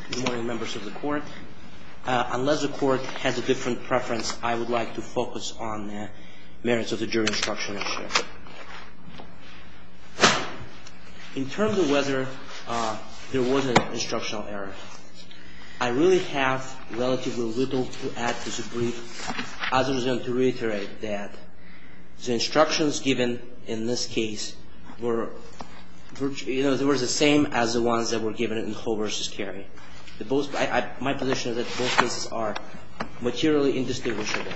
Good morning, members of the Court. Unless the Court has a different preference, I would like to focus on the merits of the jury instruction issue. In terms of whether there was an instructional error, I really have relatively little to add to the brief other than to reiterate that the instructions given in this case were they were the same as the ones that were given in Ho v. Carey. My position is that both cases are materially indistinguishable.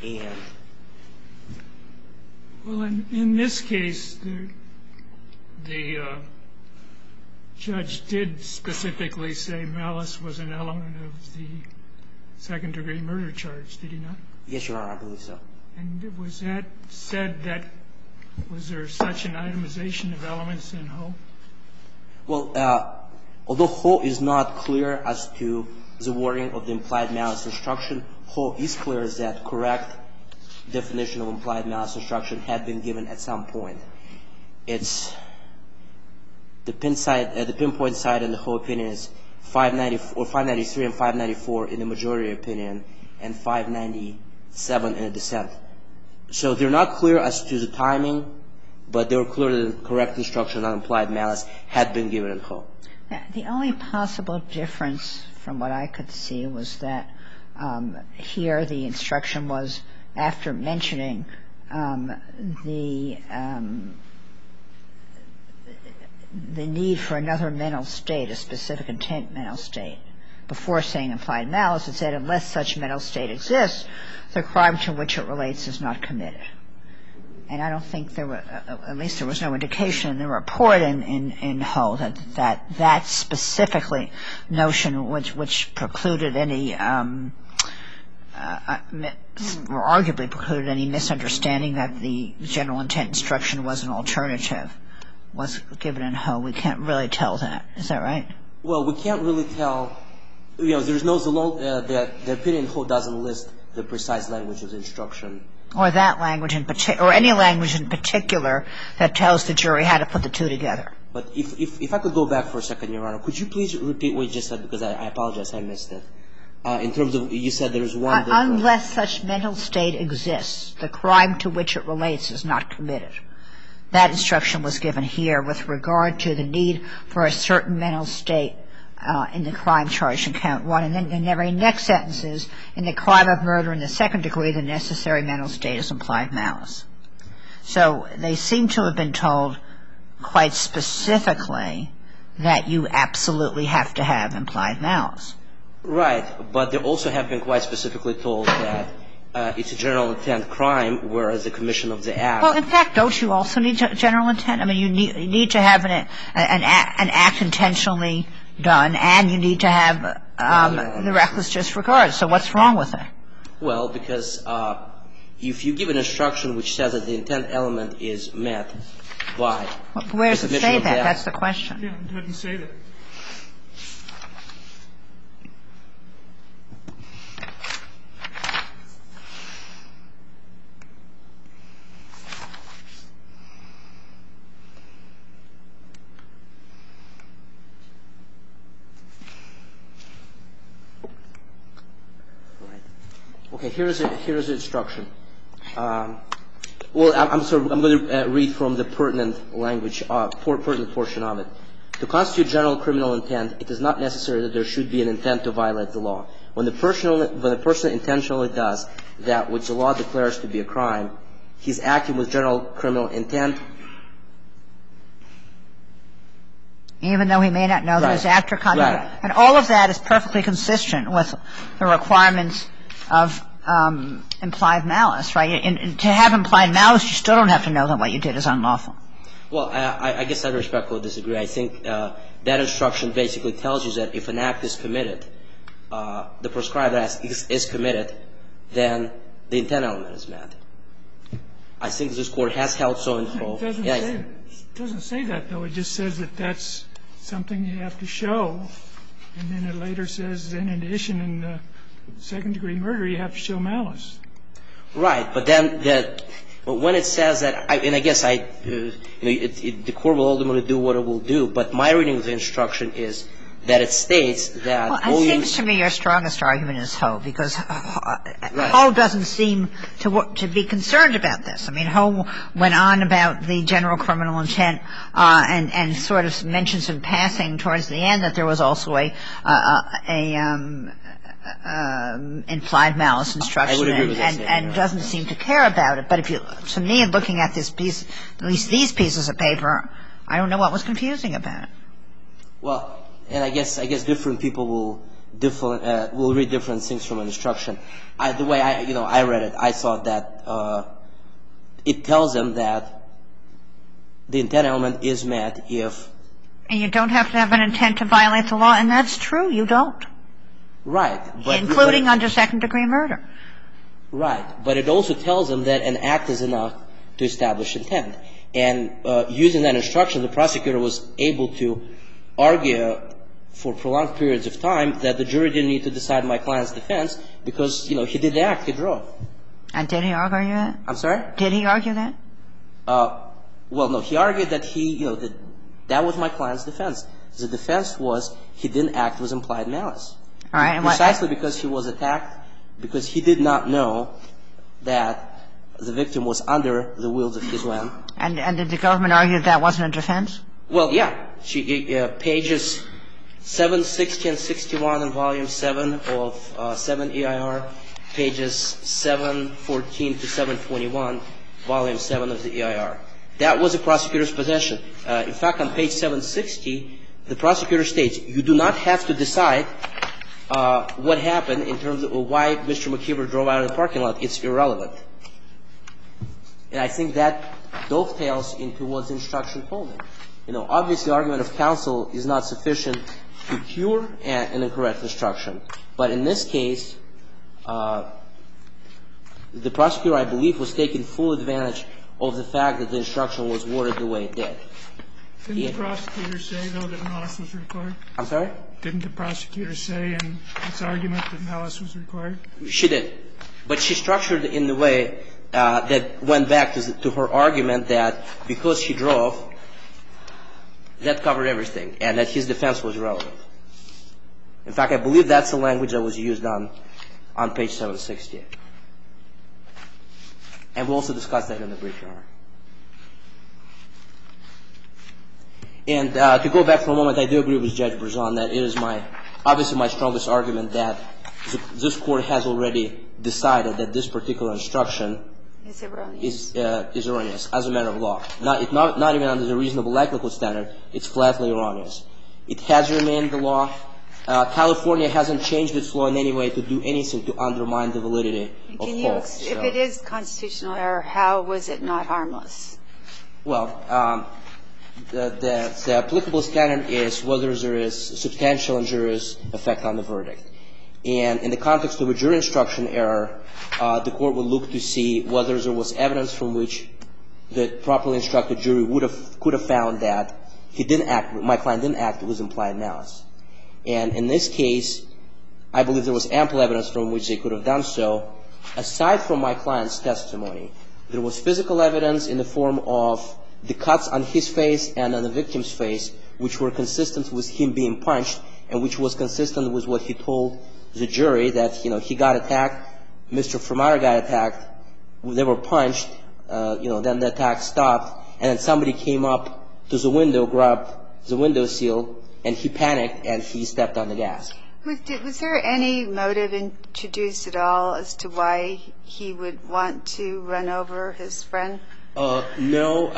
Well, in this case, the judge did specifically say malice was an element of the second-degree murder charge, did he not? Yes, Your Honor, I believe so. And was that said that was there such an itemization of elements in Ho? Well, although Ho is not clear as to the wording of the implied malice instruction, Ho is clear that correct definition of implied malice instruction had been given at some point. It's the pinpoint side in the Ho opinion is 593 and 594 in the majority opinion, and 597 in the dissent. So they're not clear as to the timing, but they were clear that the correct instruction on implied malice had been given in Ho. The only possible difference from what I could see was that here the instruction was after mentioning the need for another mental state, a specific intent mental state. Before saying implied malice, it said unless such mental state exists, the crime to which it relates is not committed. And I don't think there were, at least there was no indication in the report in Ho that specifically notion which precluded any, or arguably precluded any misunderstanding that the general intent instruction was an alternative was given in Ho. We can't really tell that. Is that right? Well, we can't really tell. You know, there's no, the opinion in Ho doesn't list the precise language of the instruction. Or that language in particular, or any language in particular that tells the jury how to put the two together. But if I could go back for a second, Your Honor, could you please repeat what you just said, because I apologize, I missed it. In terms of, you said there's one difference. Unless such mental state exists, the crime to which it relates is not committed. That instruction was given here with regard to the need for a certain mental state in the crime charged in count one. And then in the very next sentence is, in the crime of murder in the second degree, the necessary mental state is implied malice. So they seem to have been told quite specifically that you absolutely have to have implied malice. Right. But they also have been quite specifically told that it's a general intent crime, whereas the commission of the act. Well, in fact, don't you also need general intent? I mean, you need to have an act intentionally done, and you need to have the reckless disregard. So what's wrong with it? Well, because if you give an instruction which says that the intent element is met by the commission of the act. Where does it say that? That's the question. Yeah, it doesn't say that. Okay, here's the instruction. Well, I'm going to read from the pertinent language, pertinent portion of it. To constitute general criminal intent, it is not necessary that there should be an intent to violate the law. When the person intentionally does that which the law declares to be a crime, he's acting with general criminal intent. Even though he may not know that it's after conduct. Right. And all of that is perfectly consistent with the requirements of implied malice, right? And to have implied malice, you still don't have to know that what you did is unlawful. Well, I guess I respectfully disagree. I think that instruction basically tells you that if an act is committed, the prescribed act is committed, then the intent element is met. I think this Court has held so in full. It doesn't say that, though. It just says that that's something you have to show. And then it later says, in addition, in second-degree murder, you have to show malice. Right. But then when it says that, and I guess the Court will ultimately do what it will do, but my reading of the instruction is that it states that Well, it seems to me your strongest argument is Ho, because Right. Ho doesn't seem to be concerned about this. I mean, Ho went on about the general criminal intent and sort of mentions in passing towards the end that there was also a implied malice instruction. I would agree with that and doesn't seem to care about it. But to me, looking at this piece, at least these pieces of paper, I don't know what was confusing about it. Well, and I guess different people will read different things from an instruction. The way I read it, I thought that it tells them that the intent element is met if. And you don't have to have an intent to violate the law, and that's true. You don't. Right. Including under second-degree murder. Right. But it also tells them that an act is enough to establish intent. And using that instruction, the prosecutor was able to argue for prolonged periods of time that the jury didn't need to decide my client's defense because, he did the act, he drove. And did he argue that? I'm sorry? Did he argue that? Well, no. He argued that that was my client's defense. The defense was he didn't act with implied malice. All right. Precisely because he was attacked, because he did not know that the victim was under the wheels of his van. And did the government argue that wasn't a defense? Well, yeah. Pages 760 and 61 in Volume 7 of 7 EIR, pages 714 to 721, Volume 7 of the EIR. That was the prosecutor's possession. In fact, on page 760, the prosecutor states, you do not have to decide what happened in terms of why Mr. McKeever drove out of the parking lot. It's irrelevant. And I think that dovetails into what the instruction told him. Obviously, argument of counsel is not sufficient to cure an incorrect instruction. But in this case, the prosecutor, I believe, was taking full advantage of the fact that the instruction was worded the way it did. Didn't the prosecutor say, though, that malice was required? I'm sorry? Didn't the prosecutor say in its argument that malice was required? She did. But she structured it in the way that went back to her argument that because she drove, that covered everything, and that his defense was irrelevant. In fact, I believe that's the language that was used on page 760. And we'll also discuss that in the brief, Your Honor. And to go back for a moment, I do agree with Judge Berzon that it is obviously my strongest argument that this Court has already decided that this particular instruction is erroneous as a matter of law. Not even under the reasonable likelihood standard. It's flatly erroneous. It has remained the law. California hasn't changed its law in any way to do anything to undermine the validity of Holt. If it is constitutional error, how was it not harmless? Well, the applicable standard is whether there is substantial injurious effect on the verdict. And in the context of a jury instruction error, the Court would look to see whether there was evidence from which the properly instructed jury could have found that my client didn't act with implied malice. And in this case, I believe there was ample evidence from which they could have done so. Aside from my client's testimony, there was physical evidence in the form of the cuts on his face and on the victim's face, which were consistent with him being punched and which was consistent with what he told the jury, that, he got attacked, Mr. Fermata got attacked, they were punched, then the attack stopped, and then somebody came up to the window, grabbed the window seal, and he panicked and he stepped on the gas. Was there any motive introduced at all as to why he would want to run over his friend? No.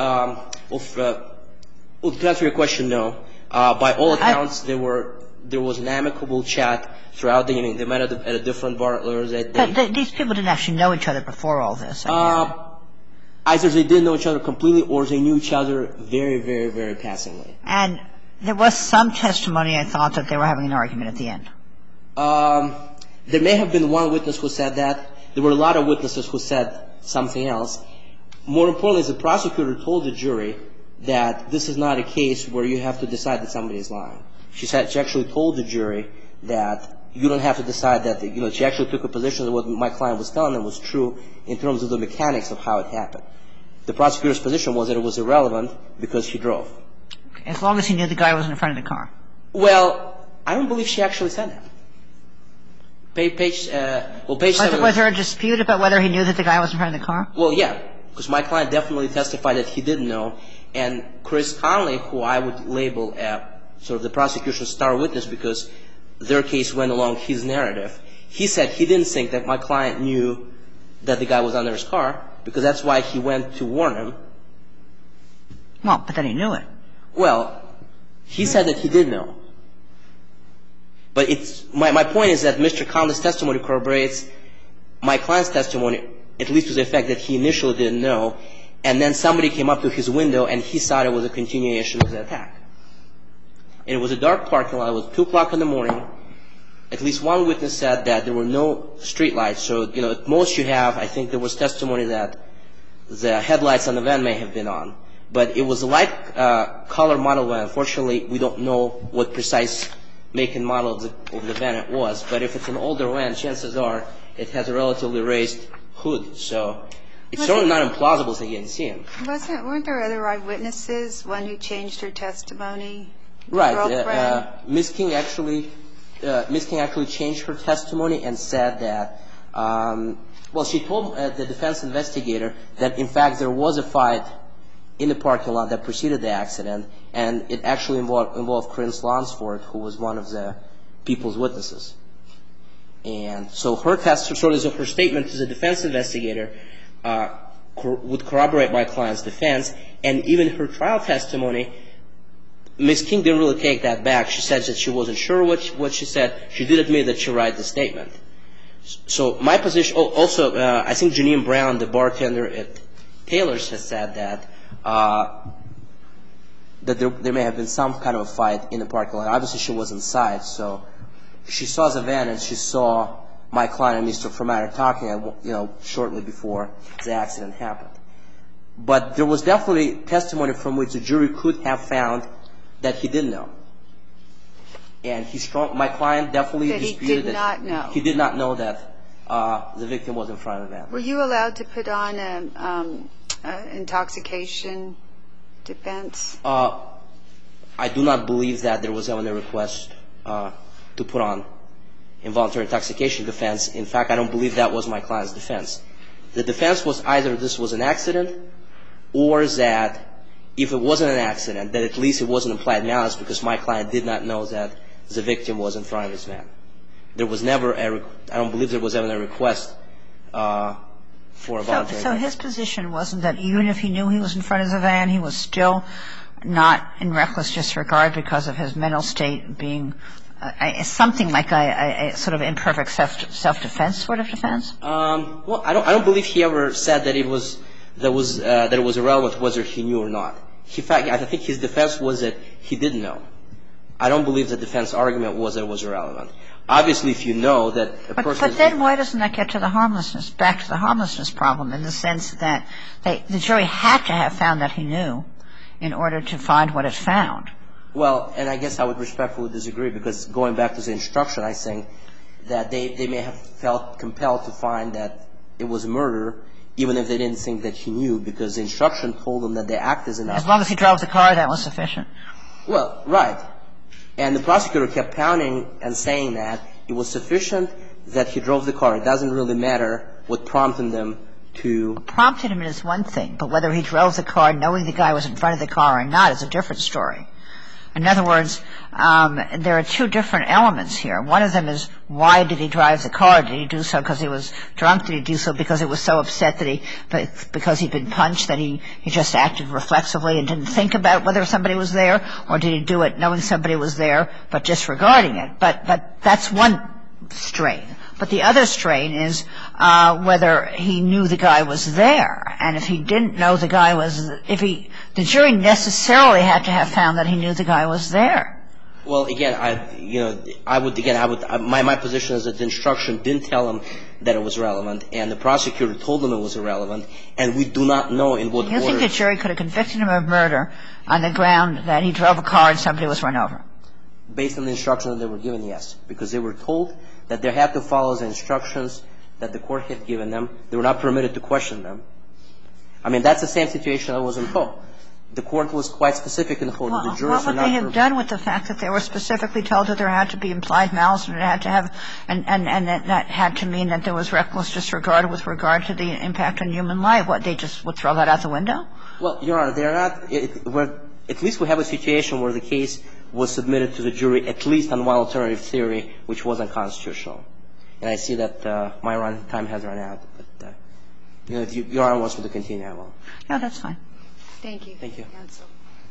To answer your question, no. By all accounts, there was an amicable chat throughout the evening. They met at a different bar that day. But these people didn't actually know each other before all this. Either they didn't know each other completely or they knew each other very, very, very passingly. And there was some testimony, I thought, that they were having an argument at the end. There may have been one witness who said that. There were a lot of witnesses who said something else. More importantly, the prosecutor told the jury that this is not a case where you have to decide that somebody is lying. She actually told the jury that you don't have to decide that. She actually took a position that what my client was telling them was true in terms of the mechanics of how it happened. The prosecutor's position was that it was irrelevant because he drove. As long as he knew the guy was in front of the car. Well, I don't believe she actually said that. Page 7. Was there a dispute about whether he knew that the guy was in front of the car? Well, yeah, because my client definitely testified that he didn't know. And Chris Conley, who I would label sort of the prosecution's star witness because their case went along his narrative, he said he didn't think that my client knew that the guy was under his car because that's why he went to warn him. Well, but then he knew it. Well, he said that he did know. But my point is that Mr. Conley's testimony corroborates my client's testimony, at least to the effect that he initially didn't know, and then somebody came up to his window and he thought it was a continuation of the attack. And it was a dark parking lot. It was 2 o'clock in the morning. At least one witness said that there were no street lights. So, at most you have, I think there was testimony that the headlights on the van may have been on. But it was a light color model van. Unfortunately, we don't know what precise make and model of the van it was. But if it's an older van, chances are it has a relatively raised hood. So it's certainly not implausible that he didn't see him. Weren't there other eyewitnesses, one who changed her testimony? Right. Ms. King actually changed her testimony and said that, she told the defense investigator that, in fact, there was a fight in the parking lot that preceded the accident, and it actually involved Chris Lansford, who was one of the people's witnesses. And so her statement to the defense investigator would corroborate my client's defense, and even her trial testimony, Ms. King didn't really take that back. She said that she wasn't sure what she said. She did admit that she wrote the statement. So my position, also, I think Janine Brown, the bartender at Taylor's, has said that there may have been some kind of a fight in the parking lot. Obviously, she was inside, so she saw the van and she saw my client and Mr. Fermatter talking, shortly before the accident happened. But there was definitely testimony from which the jury could have found that he didn't know. And my client definitely disputed that he did not know that the victim was in front of the van. Were you allowed to put on an intoxication defense? I do not believe that there was ever a request to put on involuntary intoxication defense. In fact, I don't believe that was my client's defense. The defense was either this was an accident or that if it wasn't an accident, that at least it wasn't implied malice because my client did not know that the victim was in front of his van. There was never I don't believe there was ever a request for a voluntary So his position wasn't that even if he knew he was in front of the van, he was still not in reckless disregard because of his mental state being something like a sort of imperfect self-defense sort of defense? Well, I don't believe he ever said that it was irrelevant whether he knew or not. In fact, I think his defense was that he didn't know. I don't believe the defense argument was that it was irrelevant. Obviously, if you know that a person But then why doesn't that get to the harmlessness, back to the harmlessness problem in the sense that the jury had to have found that he knew in order to find what it found? Well, and I guess I would respectfully disagree because going back to the instruction, I think that they may have felt compelled to find that it was a murder even if they didn't think that he knew because the instruction told them that the act is enough. As long as he drove the car, that was sufficient. Well, right. And the prosecutor kept pounding and saying that it was sufficient that he drove the car. It doesn't really matter what prompted them to. Prompted him is one thing, but whether he drove the car knowing the guy was in front of the car or not is a different story. In other words, there are two different elements here. One of them is why did he drive the car? Did he do so because he was drunk? Did he do so because he was so upset because he'd been punched that he just acted reflexively and didn't think about whether somebody was there? Or did he do it knowing somebody was there but disregarding it? But that's one strain. But the other strain is whether he knew the guy was there. And if he didn't know the guy was – the jury necessarily had to have found that he knew the guy was there. Well, again, my position is that the instruction didn't tell him that it was relevant, and the prosecutor told him it was irrelevant, and we do not know in what order. You think the jury could have convicted him of murder on the ground that he drove a car and somebody was run over? Based on the instruction that they were given, yes. Because they were told that they had to follow the instructions that the court had given them. They were not permitted to question them. I mean, that's the same situation that was in Poe. the court was quite specific in Ho. The jurors what would they have done with the fact that they were specifically told that there had to be implied malice and it had to have and that had to mean that there was reckless disregard with regard to the impact on human life? What, they just would throw that out the window? Well, Your Honor, they're not at least we have a situation where the case was submitted to the jury at least on one alternative theory, which was unconstitutional. And I see that my time has run out. But, if Your Honor wants me to continue, I will. No, that's fine. Thank you. Thank you. Counsel.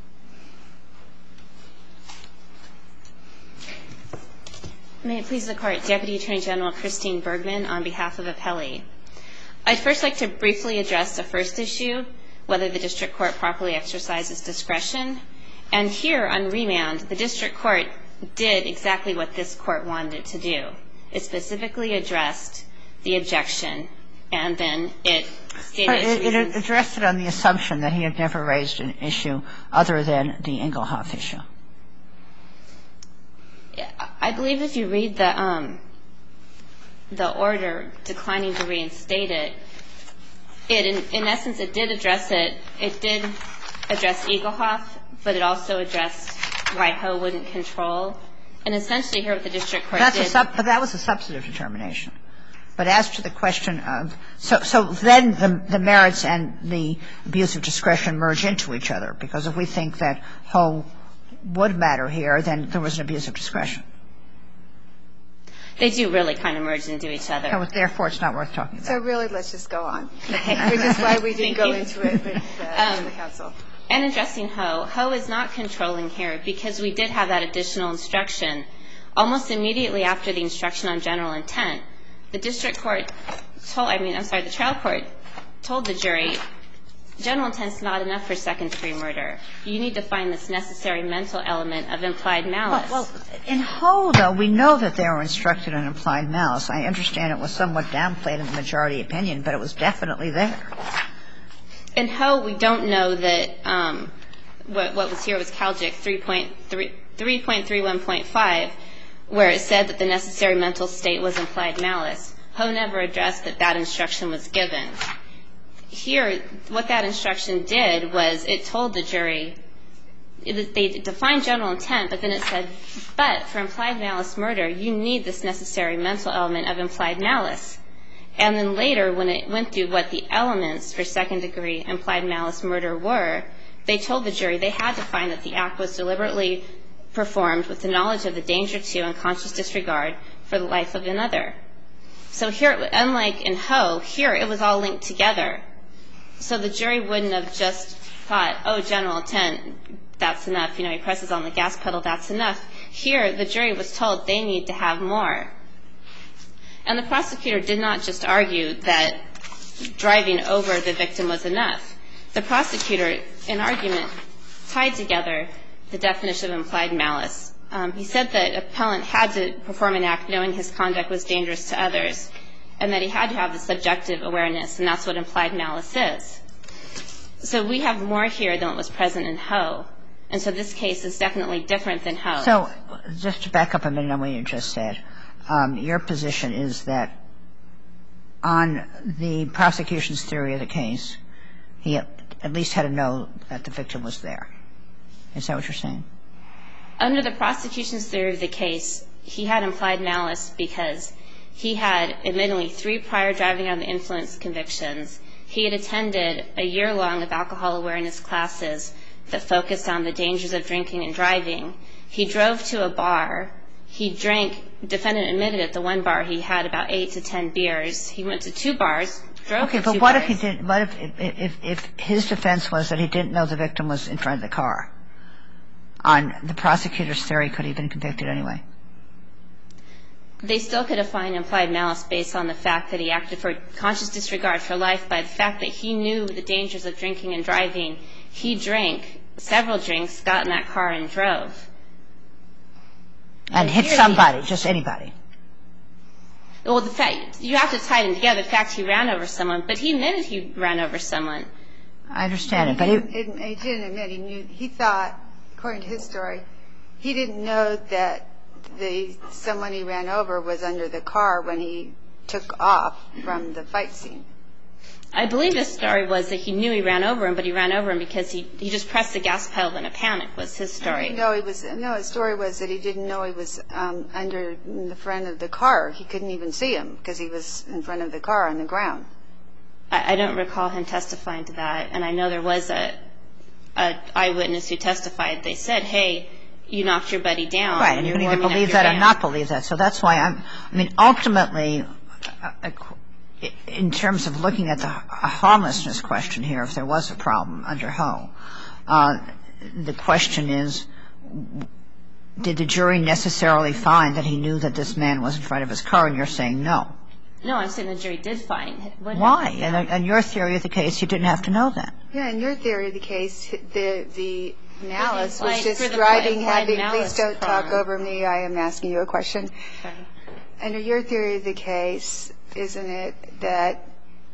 May it please the Court. Deputy Attorney General Christine Bergman on behalf of Appellee. I'd first like to briefly address the first issue, whether the district court properly exercises discretion. And here on remand, the district court did exactly what this court wanted it to do. It specifically addressed the objection, and then it stated its reasons. It addressed it on the assumption that he had never raised an issue other than the Engelhoff issue. I believe if you read the order declining to reinstate it, in essence, it did address it. It did address Engelhoff, but it also addressed why Ho wouldn't control. And essentially here what the district court did. But that was a substantive determination. But as to the question of so then the merits and the abuse of discretion merge into each other, because if we think that Ho would matter here, then there was an abuse of discretion. They do really kind of merge into each other. So therefore, it's not worth talking about. So really, let's just go on, which is why we didn't go into it with the counsel. And addressing Ho, Ho is not controlling here because we did have that additional instruction. Almost immediately after the instruction on general intent, the district court the trial court told the jury, general intent is not enough for second-degree murder. You need to find this necessary mental element of implied malice. Well, in Ho, though, we know that they were instructed on implied malice. I understand it was somewhat downplayed in the majority opinion, but it was definitely there. In Ho, we don't know that what was here was CalJIC 3.31.5, where it said that the necessary mental state was implied malice. Ho never addressed that instruction was given. Here, what that instruction did was it told the jury, they defined general intent, but then it said, but for implied malice murder, you need this necessary mental element of implied malice. And then later, when it went through what the elements for second-degree implied malice murder were, they told the jury they had to find that the act was deliberately performed with the knowledge of the danger to and conscious disregard for the life of another. So here, unlike in Ho, here it was all linked together. So the jury wouldn't have just thought, oh, general intent, that's enough. He presses on the gas pedal, that's enough. Here, the jury was told they need to have more. And the prosecutor did not just argue that driving over the victim was enough. The prosecutor, in argument, tied together the definition of implied malice. He said that appellant had to perform an act knowing his conduct was dangerous to others, and that he had to have the subjective awareness, and that's what implied malice is. So we have more here than what was present in Ho, and so this case is definitely different than Ho. So just to back up a minute on what you just said, your position is that on the prosecution's theory of the case, he at least had to know that the victim was there. Is that what you're saying? Under the prosecution's theory of the case, he had implied malice because he had admittedly 3 prior driving under the influence convictions. He had attended a year-long of alcohol awareness classes that focused on the dangers of drinking and driving. He drove to a bar. He drank, defendant admitted at the one bar he had about 8 to 10 beers. He went to 2 bars, drove to 2 bars. Okay, but what if he didn't? What if his defense was that he didn't know the victim was in front of the car? On the prosecutor's theory, could he have been convicted anyway? They still could have found implied malice based on the fact that he acted for conscious disregard for life by the fact that he knew the dangers of drinking and driving. He drank several drinks, got in that car, and drove. And hit somebody, just anybody. Well, the fact, you have to tie them together. The fact he ran over someone, but he admitted he ran over someone. I understand it, but he didn't admit. He knew. He thought, according to his story, he didn't know that someone he ran over was under the car when he took off from the fight scene. I believe his story was that he knew he ran over him, but he ran over him because he just pressed the gas pedal in a panic, was his story. His story was that he didn't know he was under the front of the car. He couldn't even see him because he was in front of the car on the ground. I don't recall him testifying to that, and I know there was a eyewitness who testified. They said, hey, you knocked your buddy down. Right, and you can either believe that or not believe that. So that's why ultimately, in terms of looking at the harmlessness question here, if there was a problem under Ho, the question is, did the jury necessarily find that he knew that this man was in front of his car? And you're saying no. No, I'm saying the jury did find. Why? In your theory of the case, you didn't have to know that. Yeah, in your theory of the case, the malice was just driving, please don't talk over me, I am asking you a question. Okay. Under your theory of the case, isn't it that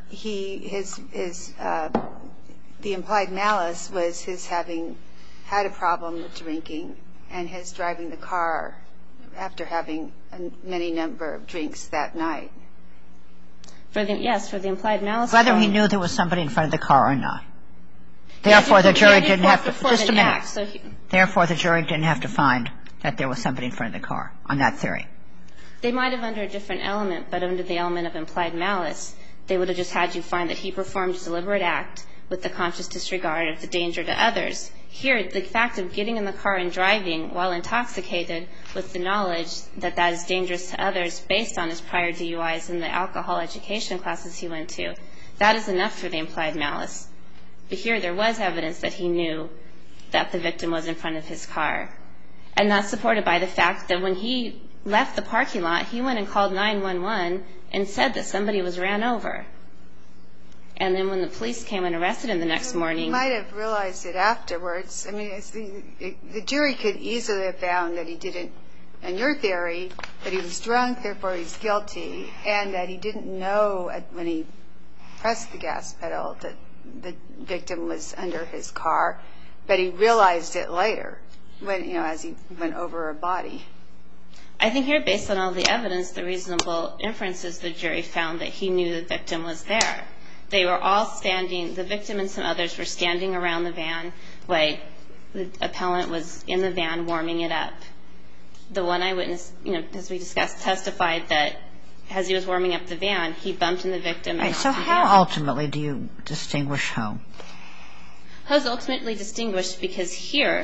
the implied malice was his having had a problem with drinking and his driving the car after having many number of drinks that night? Yes, for the implied malice. Whether he knew there was somebody in front of the car or not. Therefore, the jury didn't have to. Just a minute. Therefore, the jury didn't have to find that there was somebody in front of the car on that theory. They might have under a different element, but under the element of implied malice, they would have just had you find that he performed a deliberate act with the conscious disregard of the danger to others. Here, the fact of getting in the car and driving while intoxicated with the knowledge that that is dangerous to others based on his prior DUIs and the alcohol education classes he went to, that is enough for the implied malice. But here, there was evidence that he knew that the victim was in front of his car. And that's supported by the fact that when he left the parking lot, he went and called 911 and said that somebody was ran over. And then when the police came and arrested him the next morning... He might have realized it afterwards. I mean, the jury could easily have found that he didn't, in your theory, that he was drunk, therefore he's guilty, and that he didn't know when he pressed the gas pedal that the victim was under his car, but he realized it later when, as he went over a body. I think here, based on all the evidence, the reasonable inference is the jury found that he knew the victim was there. They were all standing, the victim and some others were standing around the van while the appellant was in the van warming it up. The one eyewitness, as we discussed, testified that as he was warming up the van, he bumped into the victim. Right, so how ultimately do you distinguish Ho? Ho's ultimately distinguished because here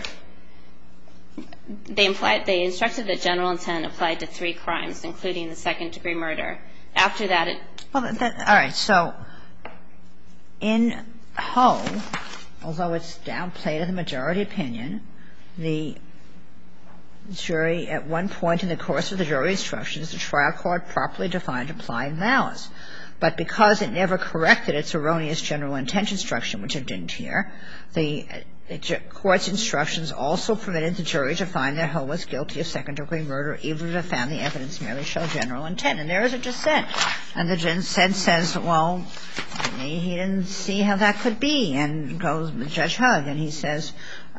they instructed that general intent applied to 3 crimes, including the second-degree murder. After that, all right, so in Ho, although it's downplayed in the majority opinion, the jury, at one point in the course of the jury instructions, the trial court properly defined implied malice. But because it never corrected its erroneous general intent instruction, which it didn't here, the court's instructions also permitted the jury to find that Ho was guilty of second-degree murder, even if it found the evidence merely showed general intent. And there is a dissent. And the dissent says, well, he didn't see how that could be, and goes with Judge Hugg. And he says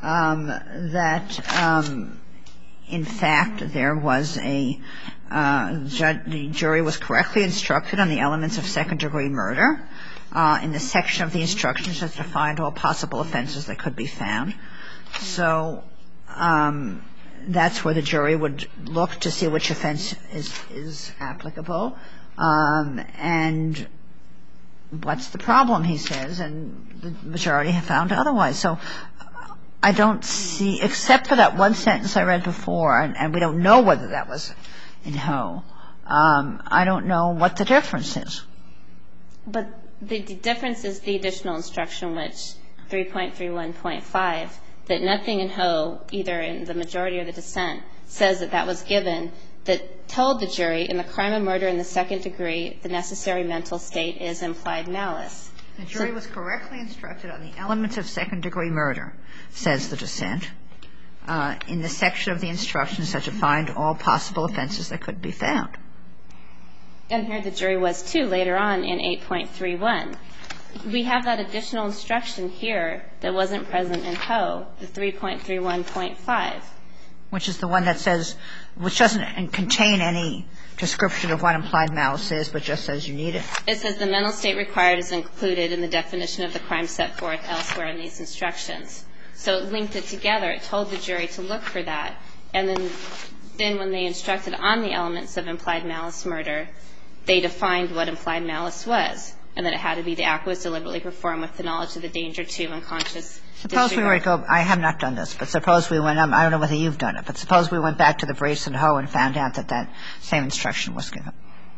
that, in fact, there was the jury was correctly instructed on the elements of second-degree murder in the section of the instructions that defined all possible offenses that could be found. So that's where the jury would look to see which offense is applicable. And what's the problem, he says, and the majority have found otherwise. So I don't see, except for that one sentence I read before, and we don't know whether that was in Ho, I don't know what the difference is. But the difference is the additional instruction, which 3.31.5, that nothing in Ho, either in the majority or the dissent, says that that was given, that told the jury in the crime of murder in the second degree, the necessary mental state is implied malice. The jury was correctly instructed on the elements of second-degree murder, says the dissent, in the section of the instructions that defined all possible offenses that could be found. And here the jury was, too, later on in 8.31. We have that additional instruction here that wasn't present in Ho, the 3.31.5, Which is the one that says, which doesn't contain any description of what implied malice is, but just says you need it? It says the mental state required is included in the definition of the crime set forth elsewhere in these instructions. So it linked it together. It told the jury to look for that. And then when they instructed on the elements of implied malice murder, they defined what implied malice was, and that it had to be the act was deliberately performed with the knowledge of the danger to unconscious disregard. Suppose we were to go, I have not done this, but suppose we went, I don't know whether you've done it, but suppose we went back to the Brace and Hoe and found out that that same instruction was given.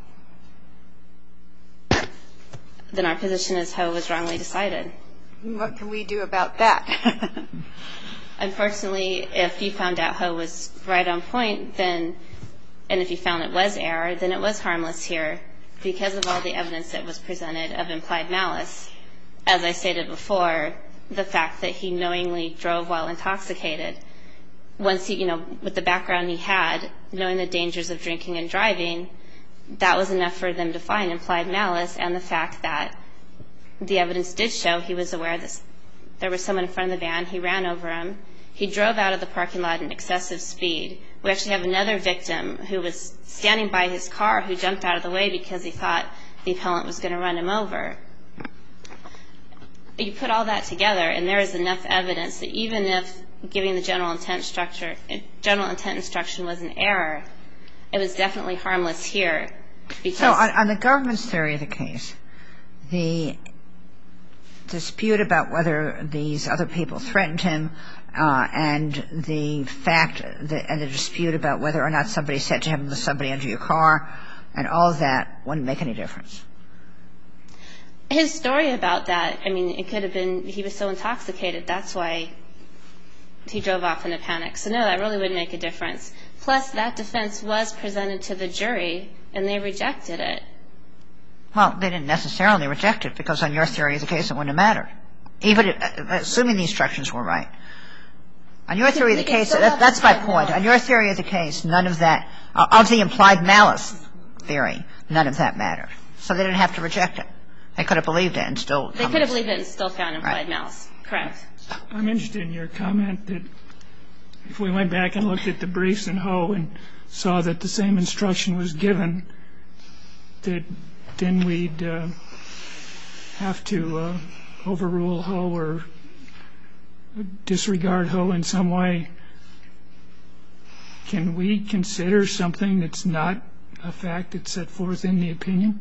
Then our position is Hoe was wrongly decided. What can we do about that? Unfortunately, if you found out Hoe was right on point, then, and if you found it was error, then it was harmless here because of all the evidence that was presented of implied malice. As I stated before, the fact that he knowingly drove while intoxicated, once he, with the background he had, knowing the dangers of drinking and driving, that was enough for them to find implied malice, and the fact that the evidence did show he was aware that there was someone in front of the van. He ran over him. He drove out of the parking lot in excessive speed. We actually have another victim who was standing by his car who jumped out of the way because he thought the appellant was going to run him over. You put all that together, and there is enough evidence that even if giving the general intent instruction was an error, it was definitely harmless here. Because so on the government's theory of the case, the dispute about whether these other people threatened him and the fact that, and the dispute about whether or not somebody said to him, "There's somebody under your car," and all of that wouldn't make any difference. His story about that, it could have been he was so intoxicated, that's why he drove off in a panic. So no, that really wouldn't make a difference. Plus, that defense was presented to the jury, and they rejected it. Well, they didn't necessarily reject it because on your theory of the case it wouldn't have mattered, even assuming the instructions were right. On your theory of the case, that's my point. On your theory of the case, none of that, of the implied malice theory, none of that mattered. So they didn't have to reject it. They could have believed it and still. They could have believed it and still found implied malice. Correct. I'm interested in your comment that if we went back and looked at the briefs in Hoe and saw that the same instruction was given, that then we'd have to overrule Hoe or disregard Hoe in some way. Can we consider something that's not a fact that's set forth in the opinion?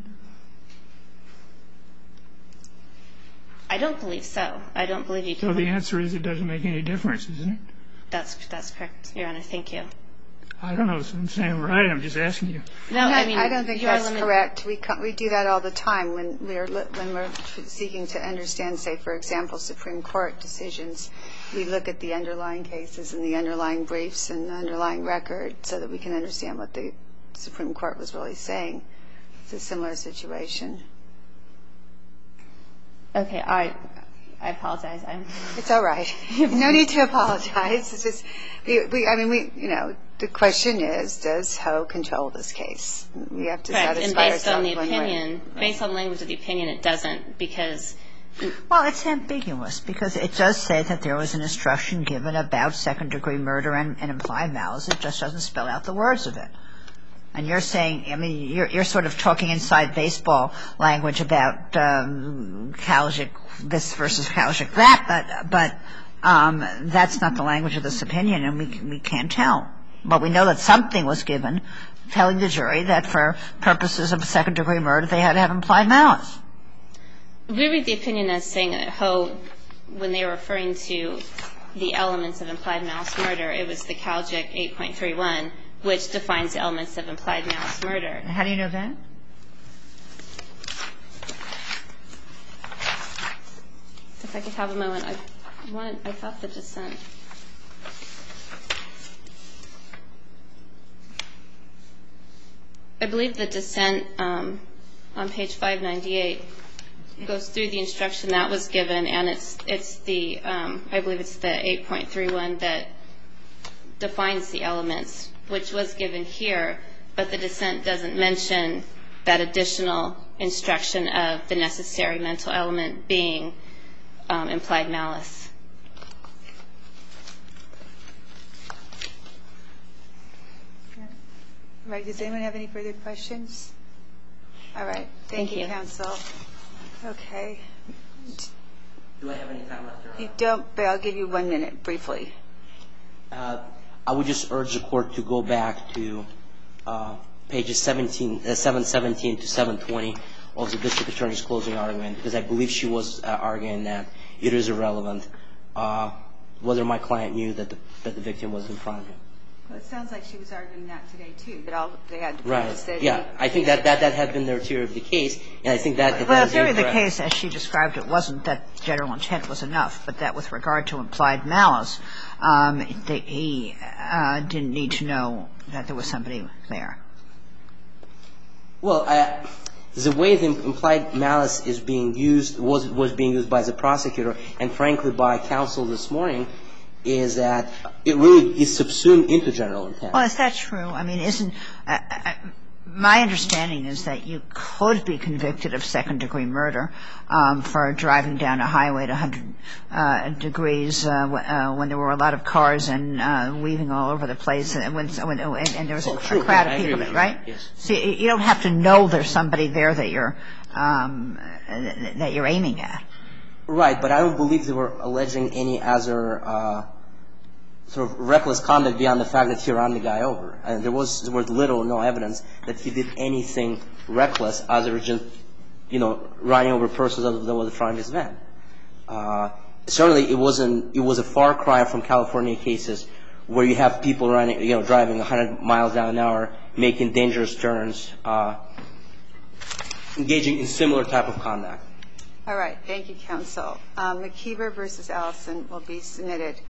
I don't believe so. I don't believe you can. So the answer is it doesn't make any difference, isn't it? That's correct, Your Honor. Thank you. I don't know if I'm saying right. I'm just asking you. No, I don't think that's correct. We do that all the time when we're seeking to understand, say, for example, Supreme Court decisions. We look at the underlying cases and the underlying briefs and the underlying record so that we can understand what the Supreme Court was really saying. It's a similar situation. Okay, I apologize. It's all right. No need to apologize. It's just, the question is, does Hoe control this case? We have to satisfy ourselves one way. Based on the language of the opinion, it doesn't because. Well, it's ambiguous because it does say that there was an instruction given about second-degree murder and implied malice. It just doesn't spell out the words of it. And you're saying, you're sort of talking inside baseball language about Kaljic this versus Kaljic that, but that's not the language of this opinion, and we can't tell. But we know that something was given telling the jury that for purposes of second-degree murder, they had to have implied malice. We read the opinion as saying that Hoe, when they were referring to the elements of implied malice murder, it was the Kaljic 8.31, which defines the elements of implied malice murder. How do you know that? If I could have a moment. I thought the dissent. I believe the dissent on page 598 goes through the instruction that was given, and it's the I believe it's the 8.31 that defines the elements, which was given here, but the dissent doesn't mention that additional instruction of the necessary mental element being implied malice. Right. Does anyone have any further questions? All right. Thank you, counsel. Okay. Do I have any time left? You don't, but I'll give you 1 minute briefly. I would just urge the court to go back to pages 717 to 720 of the district attorney's closing argument, because I believe she was arguing that it is irrelevant whether my client knew that the victim was in front of him. Well, it sounds like she was arguing that today, too, but all they had to do Right. was say Yeah. I think that had been their theory of the case, and I think that Well, the theory of the case, as she described it, wasn't that general intent was enough, but that with regard to implied malice, he didn't need to know that there was somebody there. Well, the way the implied malice is being used was being used by the prosecutor and, frankly, by counsel this morning, is that it really is subsumed into general intent. Well, is that true? I mean, my understanding is that you could be convicted of second-degree murder for driving down a highway at 100 degrees when there were a lot of cars and weaving all over the place, and there was a crowd of people, right? Yes. So you don't have to know there's somebody there that you're aiming at. Right, but I don't believe they were alleging any other sort of reckless conduct beyond the fact that he ran the guy over. And there was little or no evidence that he did anything reckless other than just, running over persons other than was in front of his van. Certainly, it was a far cry from California cases where you have people driving 100 miles an hour, making dangerous turns, engaging in similar type of conduct. All right. Thank you, counsel. McKeever v. Allison will be submitted.